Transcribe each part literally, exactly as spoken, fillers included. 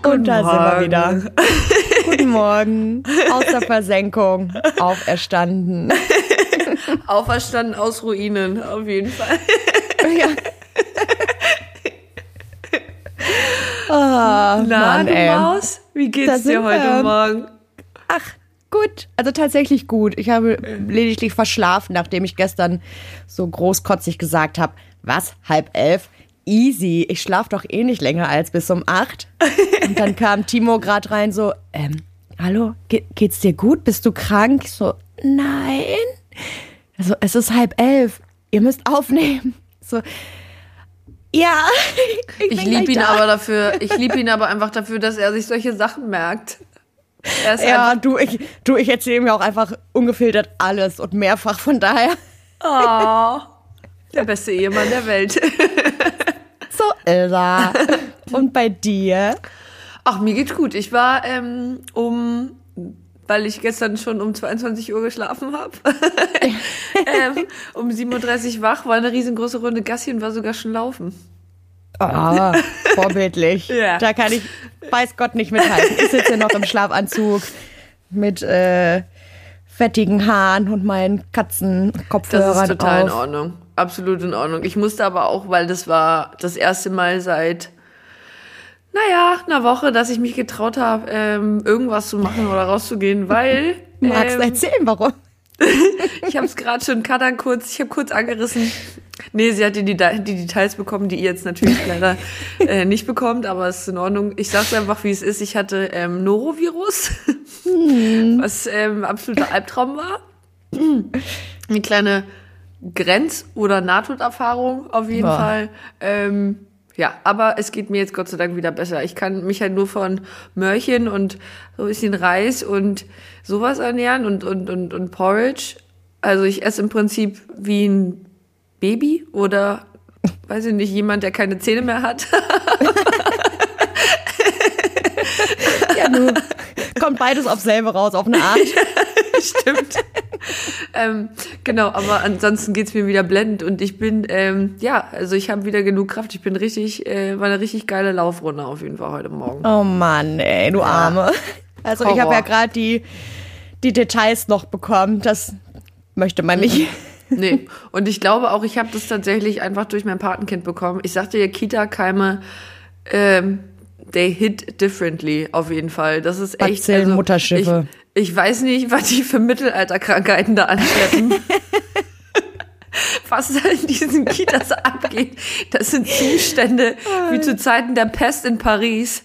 Und da sind wir wieder. Guten Morgen. Aus der Versenkung. Auferstanden. Auferstanden aus Ruinen, auf jeden Fall. Ja. Oh, Na, Mann, du ey. Maus? Wie Da geht's dir sind heute wir. Morgen? Ach, gut. Also tatsächlich gut. Ich habe lediglich verschlafen, nachdem ich gestern so großkotzig gesagt habe, was, halb elf? Easy, ich schlafe doch eh nicht länger als bis um acht. Und dann kam Timo gerade rein so, ähm, hallo, ge- geht's dir gut? Bist du krank? Ich so, nein. Also, es ist halb elf. Ihr müsst aufnehmen. So, ja. Ich bin liebe gleich ihn da. aber dafür, ich liebe ihn aber einfach dafür, dass er sich solche Sachen merkt. Er ist Ja, einfach, du, ich, du, ich erzähle mir auch einfach ungefiltert alles und mehrfach, von daher. oh, der beste Ehemann der Welt. So, Ilsa. Und bei dir? Ach, mir geht's gut. Ich war ähm, um, weil ich gestern schon um zweiundzwanzig Uhr geschlafen habe, ähm, um sieben Uhr dreißig wach, war eine riesengroße Runde Gassi und war sogar schon laufen. Oh, vorbildlich. Ja. Da kann ich, weiß Gott, nicht mithalten. Ich sitze noch im Schlafanzug mit äh, fettigen Haaren und meinen Katzenkopfhörern Das ist total in auf. Ordnung. Absolut in Ordnung. Ich musste aber auch, weil das war das erste Mal seit, naja, einer Woche, dass ich mich getraut habe, ähm, irgendwas zu machen oder rauszugehen, weil Magst du ähm, erzählen, warum? ich habe es gerade schon Kadan kurz, ich habe kurz angerissen. Nee, sie hat die, die, die Details bekommen, die ihr jetzt natürlich leider äh, nicht bekommt, aber es ist in Ordnung. Ich sag's einfach, wie es ist. Ich hatte ähm, Norovirus, hm. was ähm, absoluter Albtraum war. Eine kleine Grenz- oder Nahtoderfahrung auf jeden Boah. Fall. Ähm, ja, aber es geht mir jetzt Gott sei Dank wieder besser. Ich kann mich halt nur von Möhrchen und so ein bisschen Reis und sowas ernähren und, und, und, und Porridge. Also ich esse im Prinzip wie ein Baby oder, weiß ich nicht, jemand, der keine Zähne mehr hat. Ja, nun kommt beides auf selbe raus, auf eine Art. Stimmt. ähm, genau, aber ansonsten geht's mir wieder blendend und ich bin, ähm, ja, also ich habe wieder genug Kraft. Ich bin richtig, äh, war eine richtig geile Laufrunde auf jeden Fall heute Morgen. Oh Mann, ey, du Arme. Also ich habe Horror. ja gerade die, die Details noch bekommen. Das möchte man nicht. Nee, und ich glaube auch, ich habe das tatsächlich einfach durch mein Patenkind bekommen. Ich sagte ja, Kita-Keime, ähm, they hit differently, auf jeden Fall. Das ist echt, Bazillen, also, Mutterschiffe. Ich, ich weiß nicht, was die für Mittelalterkrankheiten da anschleppen. Was da in diesen Kitas abgeht, das sind Zustände wie zu Zeiten der Pest in Paris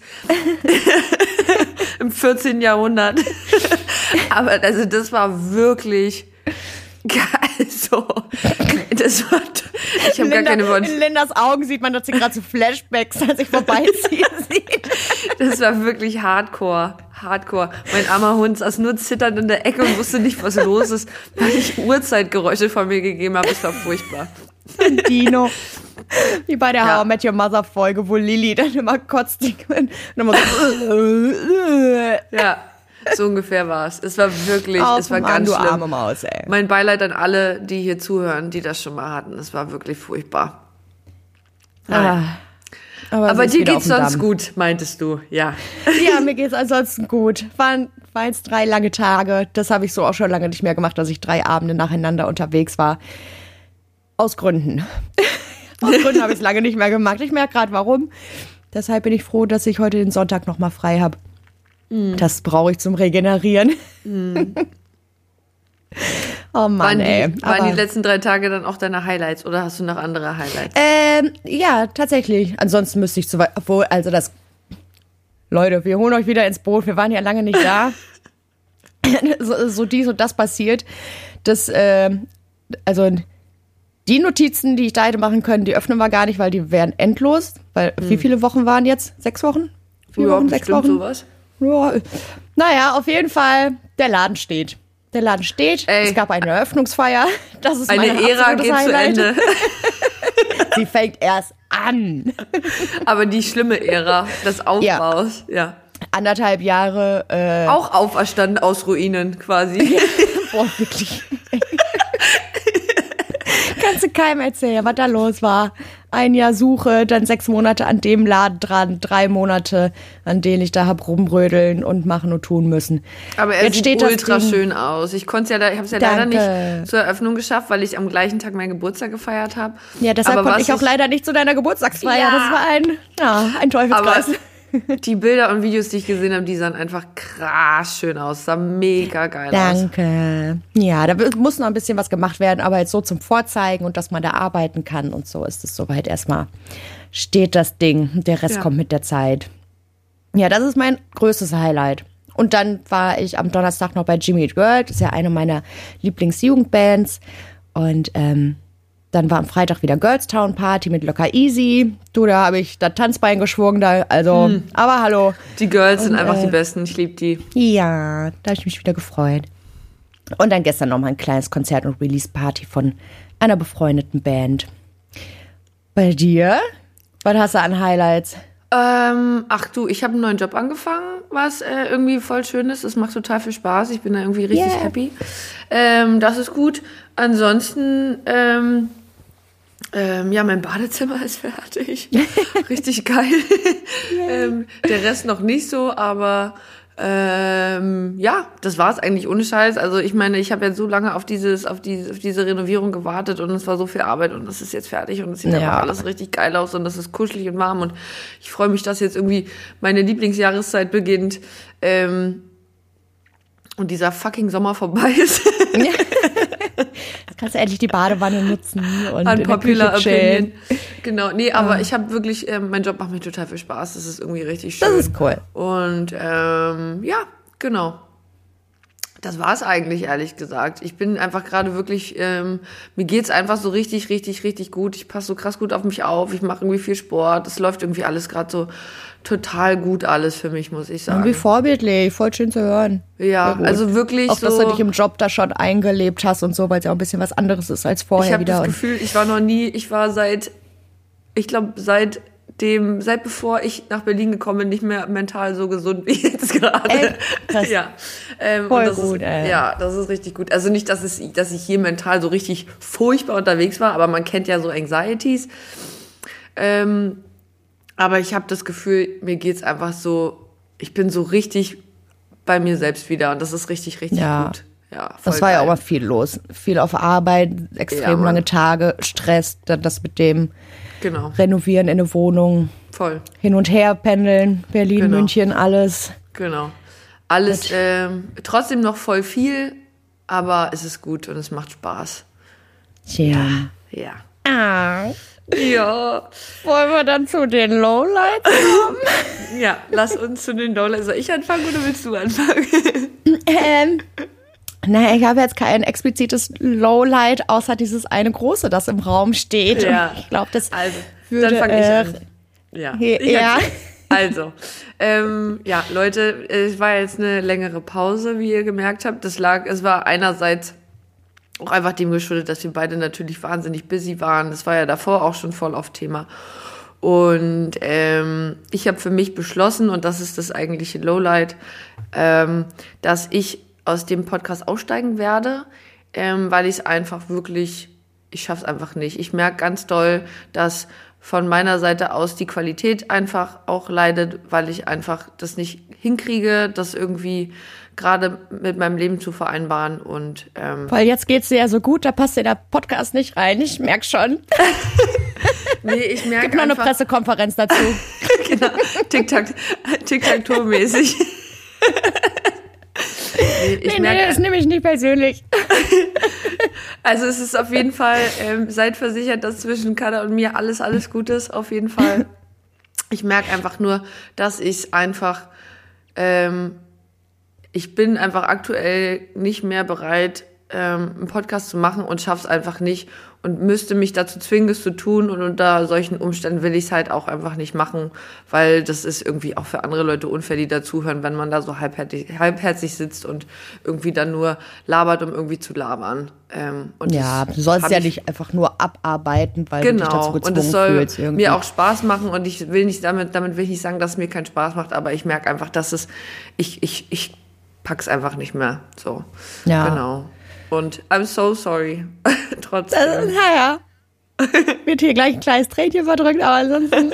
im vierzehnten Jahrhundert. Aber also das war wirklich geil, so. Das war, ich habe gar Linda, keine Worte. in Lindas Augen sieht man, dass sie gerade so Flashbacks an sich vorbeiziehen sieht. Das war wirklich hardcore, hardcore. Mein armer Hund saß nur zitternd in der Ecke und wusste nicht, was los ist, weil ich Uhrzeitgeräusche von mir gegeben habe. Es war furchtbar. Dino. Wie bei der Ja. How I Met Your Mother Folge, wo Lilly dann immer kotzt und immer so. Ja, so ungefähr war es. Es war wirklich, Oh, es war Mann, ganz du schlimm. arme Maus, ey. Mein Beileid an alle, die hier zuhören, die das schon mal hatten. Es war wirklich furchtbar. Ah, aber Aber sie ist dir wieder geht's auf dem sonst Damm. gut, meintest du, ja. Ja, mir geht's ansonsten gut. Waren, waren jetzt drei lange Tage. Das habe ich so auch schon lange nicht mehr gemacht, dass ich drei Abende nacheinander unterwegs war. Aus Gründen. Aus Gründen habe ich es lange nicht mehr gemacht. Ich merke gerade, warum. Deshalb bin ich froh, dass ich heute den Sonntag noch mal frei habe. Mm. Das brauche ich zum Regenerieren. Mm. Oh Mann, Waren die, ey. waren Aber- die letzten drei Tage dann auch deine Highlights oder hast du noch andere Highlights? Ähm, ja, tatsächlich. Ansonsten müsste ich zu weit, obwohl, also das, Leute, wir holen euch wieder ins Boot. Wir waren ja lange nicht da. so, so dies und das passiert. Das, ähm, also die Notizen, die ich da hätte machen können, die öffnen wir gar nicht, weil die wären endlos. Weil, wie viele Wochen waren jetzt? Sechs Wochen? Vier Ja, Wochen, sechs bestimmt Wochen? sowas. Ja. Naja, auf jeden Fall, der Laden steht. Der Laden steht. Ey. Es gab eine Eröffnungsfeier. Das ist Eine mein Ära absolutes geht zu Highlight. Ende. Sie fängt erst an. Aber die schlimme Ära des Aufbaus, ja. Anderthalb Jahre. Äh, Auch auferstanden aus Ruinen quasi. boah, wirklich. Kannst du keinem erzählen, was da los war. ein Jahr Suche, dann sechs Monate an dem Laden dran, drei Monate, an denen ich da hab rumrödeln und machen und tun müssen. Aber er Jetzt sieht steht das ultra Ding- schön aus. Ich konnte ja, le- ich habe es ja leider Danke. nicht zur Eröffnung geschafft, weil ich am gleichen Tag meinen Geburtstag gefeiert habe. Ja, deshalb Aber konnte was ich auch leider nicht zu deiner Geburtstagsfeier. Ja. Das war ein, ja, ein Teufelskreis. Aber die Bilder und Videos, die ich gesehen habe, die sahen einfach krass schön aus. Sah mega geil aus. Danke. Ja, da muss noch ein bisschen was gemacht werden, aber jetzt so zum Vorzeigen und dass man da arbeiten kann und so ist es soweit erstmal, steht das Ding. Der Rest Ja. kommt mit der Zeit. Ja, das ist mein größtes Highlight. Und dann war ich am Donnerstag noch bei Jimmy Eat World, das ist ja eine meiner Lieblingsjugendbands. Und ähm, dann war am Freitag wieder Girls Town Party mit Locker Easy. Du, da habe ich das Tanzbein geschwungen, da, also, aber hallo. Die Girls sind Und, einfach äh, die Besten. Ich liebe die. Ja, da habe ich mich wieder gefreut. Und dann gestern nochmal ein kleines Konzert und Release-Party von einer befreundeten Band. Bei dir? Was hast du an Highlights? Ähm, ach du, ich habe einen neuen Job angefangen, was äh, irgendwie voll schön ist. Es macht total viel Spaß. Ich bin da irgendwie richtig Yeah. happy. Ähm, das ist gut. Ansonsten, ähm, ähm, ja, mein Badezimmer ist fertig. Richtig geil. ähm, der Rest noch nicht so, aber ähm, ja, das war's eigentlich ohne Scheiß. Also ich meine, ich habe jetzt so lange auf dieses, auf diese, auf diese Renovierung gewartet und es war so viel Arbeit und es ist jetzt fertig und es sieht Ja. einfach alles richtig geil aus und es ist kuschelig und warm und ich freue mich, dass jetzt irgendwie meine Lieblingsjahreszeit beginnt ähm, und dieser fucking Sommer vorbei ist. Jetzt kannst du endlich die Badewanne nutzen und in der Unpopular Küche chillen. Opinion. Genau, nee, aber ich habe wirklich, ähm, mein Job macht mir total viel Spaß. Das ist irgendwie richtig schön. Das ist cool. Und ähm, ja, genau. Das war's eigentlich, ehrlich gesagt. Ich bin einfach gerade wirklich, ähm, mir geht's einfach so richtig, richtig, richtig gut. Ich passe so krass gut auf mich auf. Ich mache irgendwie viel Sport. Es läuft irgendwie alles gerade so total gut alles für mich, muss ich sagen. Irgendwie vorbildlich, voll schön zu hören. Ja, Sehr gut. also wirklich Auch, so. dass du dich im Job da schon eingelebt hast und so, weil es ja auch ein bisschen was anderes ist als vorher Ich habe wieder. das Und Gefühl, ich war noch nie, ich war seit, ich glaube, seit dem, seit bevor ich nach Berlin gekommen bin, nicht mehr mental so gesund wie jetzt gerade. Echt? Krass. Ja. Ähm, Voll und das gut, ist, ey. Ja, das ist richtig gut. Also nicht, dass, es, dass ich hier mental so richtig furchtbar unterwegs war, aber man kennt ja so Anxieties. Ähm, aber ich habe das Gefühl, mir geht's einfach so, ich bin so richtig bei mir selbst wieder und das ist richtig, richtig Ja. gut. Ja, voll das war ja geil. auch mal viel los. Viel auf Arbeit, extrem Ja, Mann. lange Tage, Stress, dann das mit dem Genau, Renovieren in eine Wohnung, voll. hin und her pendeln, Berlin, Genau. München, alles. Genau. Alles ähm, trotzdem noch voll viel, aber es ist gut und es macht Spaß. Tja. Ja. Ah. Ja. Wollen wir dann zu den Lowlights kommen? Ja, lass uns zu den Dollars. Soll ich anfangen oder willst du anfangen? ähm, naja, ich habe jetzt kein explizites Lowlight, außer dieses eine große, das im Raum steht. Ja. Und ich glaube, das Also, würde, dann fange ich äh, an. Ja. he- Ich ja. erzähl. Also, ähm, ja, Leute, es war jetzt eine längere Pause, wie ihr gemerkt habt. Das lag, es war einerseits auch einfach dem geschuldet, dass wir beide natürlich wahnsinnig busy waren. Das war ja davor auch schon voll oft Thema. Und ähm, ich habe für mich beschlossen, und das ist das eigentliche Lowlight, ähm, dass ich aus dem Podcast aussteigen werde, ähm, weil ich es einfach wirklich, ich schaff's einfach nicht. Ich merke ganz doll, dass von meiner Seite aus die Qualität einfach auch leidet, weil ich einfach das nicht hinkriege, das irgendwie gerade mit meinem Leben zu vereinbaren. Und ähm, Weil jetzt geht's dir ja so gut, da passt dir der Podcast nicht rein. Ich merk schon. nee, ich merke Gibt noch eine einfach, Pressekonferenz dazu. genau, Tic-Tac, Tic-Tac-Tour-mäßig. nee, ich Nee, merke, nee, das nehme ich nicht persönlich. also es ist auf jeden Fall, ähm, seid versichert, dass zwischen Kada und mir alles, alles gut ist, auf jeden Fall. Ich merke einfach nur, dass ich einfach, ähm, ich bin einfach aktuell nicht mehr bereit, ähm, einen Podcast zu machen und schaff's einfach nicht und müsste mich dazu zwingen, es zu tun. Und unter solchen Umständen will ich es halt auch einfach nicht machen, weil das ist irgendwie auch für andere Leute unfair, die dazuhören, wenn man da so halbherzig, halbherzig sitzt und irgendwie dann nur labert, um irgendwie zu labern. Ähm, und Ja, das du sollst hab ja ich- nicht einfach nur abarbeiten, weil du dich dazu Genau, gezwungen und es soll fühlst. Irgendwie. mir auch Spaß machen und ich will nicht damit, damit will ich nicht sagen, dass es mir keinen Spaß macht, aber ich merke einfach, dass es, ich, ich, ich pack's einfach nicht mehr, so. Ja. Genau. Und I'm so sorry, trotzdem. Also, naja. Wird hier gleich ein kleines Tränchen verdrückt, aber ansonsten.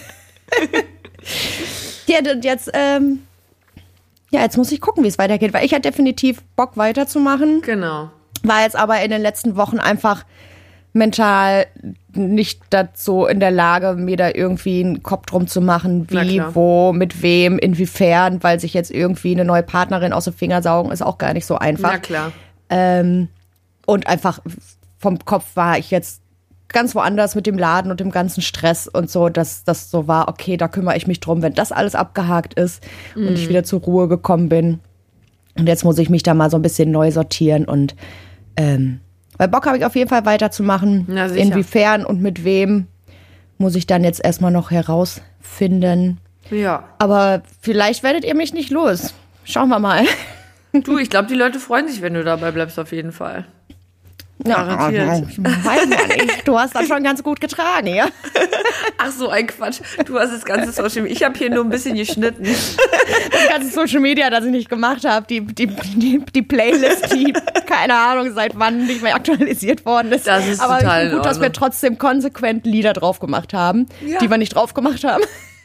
Ja, und jetzt, ähm, ja, jetzt muss ich gucken, wie es weitergeht, weil ich hatte definitiv Bock weiterzumachen. Genau. War jetzt aber in den letzten Wochen einfach mental nicht dazu in der Lage, mir da irgendwie einen Kopf drum zu machen, wie, wo, mit wem, inwiefern, weil sich jetzt irgendwie eine neue Partnerin aus dem Finger saugen, ist auch gar nicht so einfach. Na klar. Ähm, und einfach vom Kopf war ich jetzt ganz woanders mit dem Laden und dem ganzen Stress und so, dass das so war, okay, da kümmere ich mich drum, wenn das alles abgehakt ist mm. und ich wieder zur Ruhe gekommen bin. Und jetzt muss ich mich da mal so ein bisschen neu sortieren und ähm, weil Bock habe ich auf jeden Fall weiterzumachen. Na, sicher. Inwiefern und mit wem muss ich dann jetzt erstmal noch herausfinden. Ja. Aber vielleicht werdet ihr mich nicht los. Schauen wir mal. Du, ich glaube, die Leute freuen sich, wenn du dabei bleibst, auf jeden Fall. Garantiert. Ja, ich weiß ja nicht. Du hast das schon ganz gut getragen, ja? Ach so, ein Quatsch. Du hast das ganze Social Media. Ich habe hier nur ein bisschen geschnitten. Das ganze Social Media, das ich nicht gemacht habe. Die, die, die, die Playlist, die, keine Ahnung, seit wann nicht mehr aktualisiert worden ist. Das ist Aber total ich finde gut, dass wir trotzdem konsequent Lieder drauf gemacht haben, ja. die wir nicht drauf gemacht haben.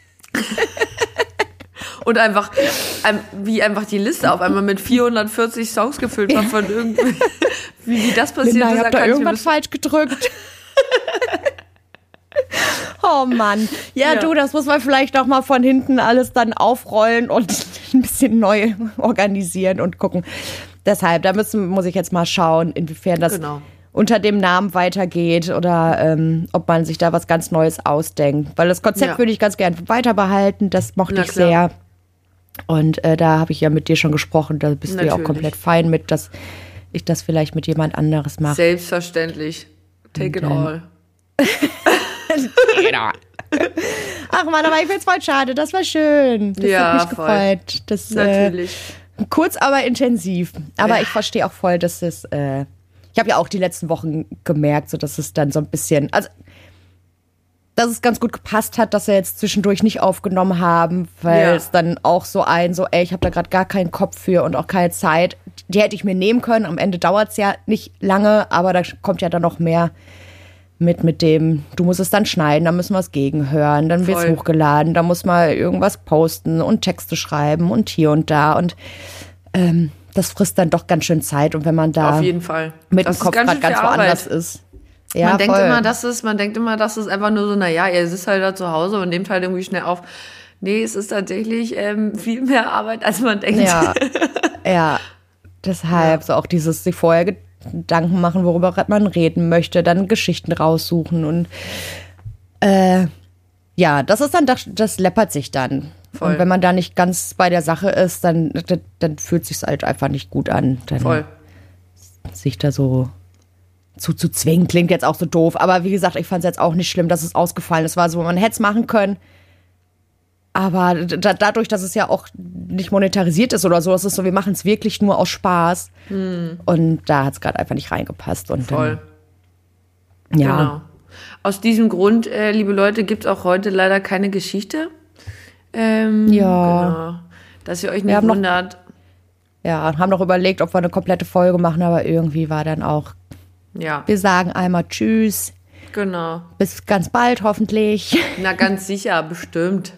Und einfach, wie einfach die Liste auf einmal mit vierhundertvierzig Songs gefüllt war von irgendwie, wie, wie das passiert Linda, ist. Ich hab da irgendwas falsch gedrückt. Oh Mann. Ja, ja, du, das muss man vielleicht auch mal von hinten alles dann aufrollen und ein bisschen neu organisieren und gucken. Deshalb, da müssen, muss ich jetzt mal schauen, inwiefern das genau. unter dem Namen weitergeht oder ähm, ob man sich da was ganz Neues ausdenkt. Weil das Konzept ja. würde ich ganz gern weiter behalten, das mochte Na ich klar. sehr. Und äh, da habe ich ja mit dir schon gesprochen, da bist Natürlich. du ja auch komplett fein mit, dass ich das vielleicht mit jemand anderes mache. Selbstverständlich. Take it all. Genau. Ach man, aber ich find's voll schade, das war schön. Das ja, hat mich voll. gefreut. Das, Natürlich. Äh, kurz, aber intensiv. Aber Ja. ich verstehe auch voll, dass es, äh, ich habe ja auch die letzten Wochen gemerkt, so dass es dann so ein bisschen, also dass es ganz gut gepasst hat, dass wir jetzt zwischendurch nicht aufgenommen haben, weil Ja. es dann auch so ein, so ey, ich habe da gerade gar keinen Kopf für und auch keine Zeit. Die hätte ich mir nehmen können. Am Ende dauert's ja nicht lange, aber da kommt ja dann noch mehr mit mit dem, du musst es dann schneiden, dann müssen wir es gegenhören, dann wird's Voll. hochgeladen, da muss man irgendwas posten und Texte schreiben und hier und da und ähm, das frisst dann doch ganz schön Zeit und wenn man da Auf jeden Fall. mit Das dem ist Kopf ganz gerade schön ganz viel woanders Arbeit. ist. Ja, man denkt voll. immer, dass es, man denkt immer, dass es einfach nur so, naja, ihr sitzt halt da zu Hause und nehmt halt irgendwie schnell auf. Nee, es ist tatsächlich ähm, viel mehr Arbeit, als man denkt. Ja, ja. Deshalb Ja. so auch dieses sich vorher Gedanken machen, worüber man reden möchte, dann Geschichten raussuchen und äh, ja, das ist dann, das, das läppert sich dann. Voll. Und wenn man da nicht ganz bei der Sache ist, dann, dann, dann fühlt sich's halt einfach nicht gut an. Dann Voll. sich da so zu, zu zwingen, klingt jetzt auch so doof. Aber wie gesagt, ich fand es jetzt auch nicht schlimm, dass es ausgefallen ist. War so, man hätte es machen können. Aber da, dadurch, dass es ja auch nicht monetarisiert ist oder so, das ist so, wir machen es wirklich nur aus Spaß. Hm. Und da hat es gerade einfach nicht reingepasst. Und Voll. Dann, ja. Genau. Aus diesem Grund, äh, liebe Leute, gibt es auch heute leider keine Geschichte. Ähm, Ja. Genau. Dass ihr euch Wir nicht haben noch- wundert. Ja, haben noch überlegt, ob wir eine komplette Folge machen, aber irgendwie war dann auch, Ja, wir sagen einmal Tschüss, genau. bis ganz bald hoffentlich. Na, ganz sicher, bestimmt.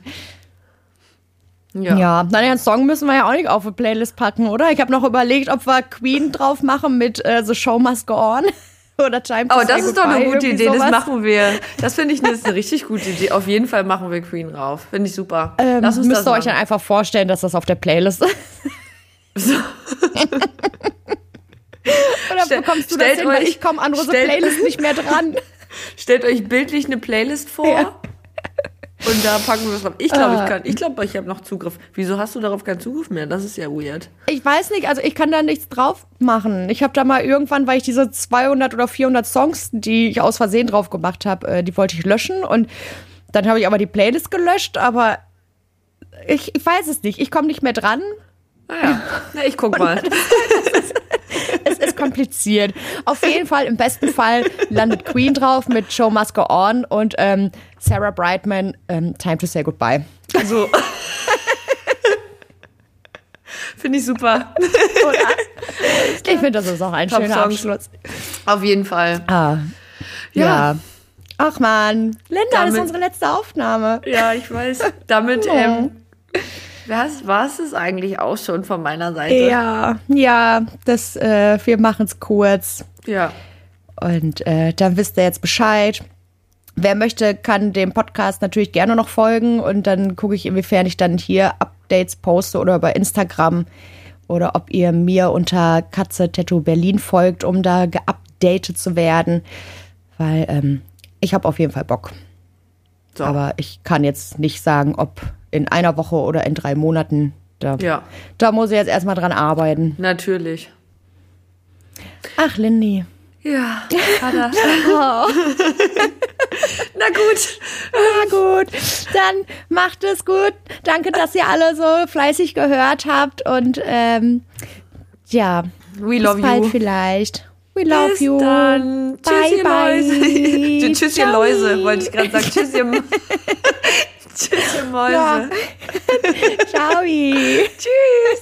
Ja. Ja, na den Song müssen wir ja auch nicht auf eine Playlist packen, oder? Ich habe noch überlegt, ob wir Queen drauf machen mit äh, The Show Must Go On oder Time to Aber Say das ist doch eine Goodbye, gute irgendwie Idee, das sowas. machen wir. Das finde ich das ist eine richtig gute Idee. Auf jeden Fall machen wir Queen rauf. Finde ich super. Ähm, Lass uns müsst das ihr euch dann machen. einfach vorstellen, dass das auf der Playlist ist. Oder Stell- bekommst du das stellt hin, weil euch- ich komme an unsere stellt- Playlist nicht mehr dran. Stellt euch bildlich eine Playlist vor. Ja. Und da packen wir es drauf. Ich glaube, Ah. ich kann. Ich glaube, ich habe noch Zugriff. Wieso hast du darauf keinen Zugriff mehr? Das ist ja weird. Ich weiß nicht, also ich kann da nichts drauf machen. Ich habe da mal irgendwann, weil ich diese zweihundert oder vierhundert Songs, die ich aus Versehen drauf gemacht habe, äh, die wollte ich löschen. Und dann habe ich aber die Playlist gelöscht, aber ich, ich weiß es nicht. Ich komme nicht mehr dran. Naja, na, ich guck mal. Es ist kompliziert. Auf jeden Fall, im besten Fall landet Queen drauf mit Show Must Go On und ähm, Sarah Brightman, ähm, Time to Say Goodbye. So. Finde ich super. Oder? Ich finde, das ist auch ein schöner Top-Songs. Abschluss. Auf jeden Fall. Ah, ja. Ja. Ach man, Linda, Damit- das ist unsere letzte Aufnahme. Ja, ich weiß. Damit Oh. ähm, war es eigentlich auch schon von meiner Seite. Ja, ja, das, äh, wir machen es kurz. Ja. Und äh, dann wisst ihr jetzt Bescheid. Wer möchte, kann dem Podcast natürlich gerne noch folgen. Und dann gucke ich, inwiefern ich dann hier Updates poste oder über Instagram. Oder ob ihr mir unter Katze Tattoo Berlin folgt, um da geupdatet zu werden. Weil ähm, ich habe auf jeden Fall Bock. So. Aber ich kann jetzt nicht sagen, ob in einer Woche oder in drei Monaten. Da, Ja. da muss ich jetzt erstmal dran arbeiten. Natürlich. Ach, Lindy. Ja, Ada. Na gut. Na gut, dann macht es gut. Danke, dass ihr alle so fleißig gehört habt. Und ähm, ja, We bis love bald you. vielleicht. We love Bis you. dann. Tschüss, Bye, ihr bye. Läuse. Tschüss, ihr Ciao. Läuse, wollte ich gerade sagen. Tschüss, ihr, Tschüss, ihr Mäuse. Ja. Ciao. Tschüss.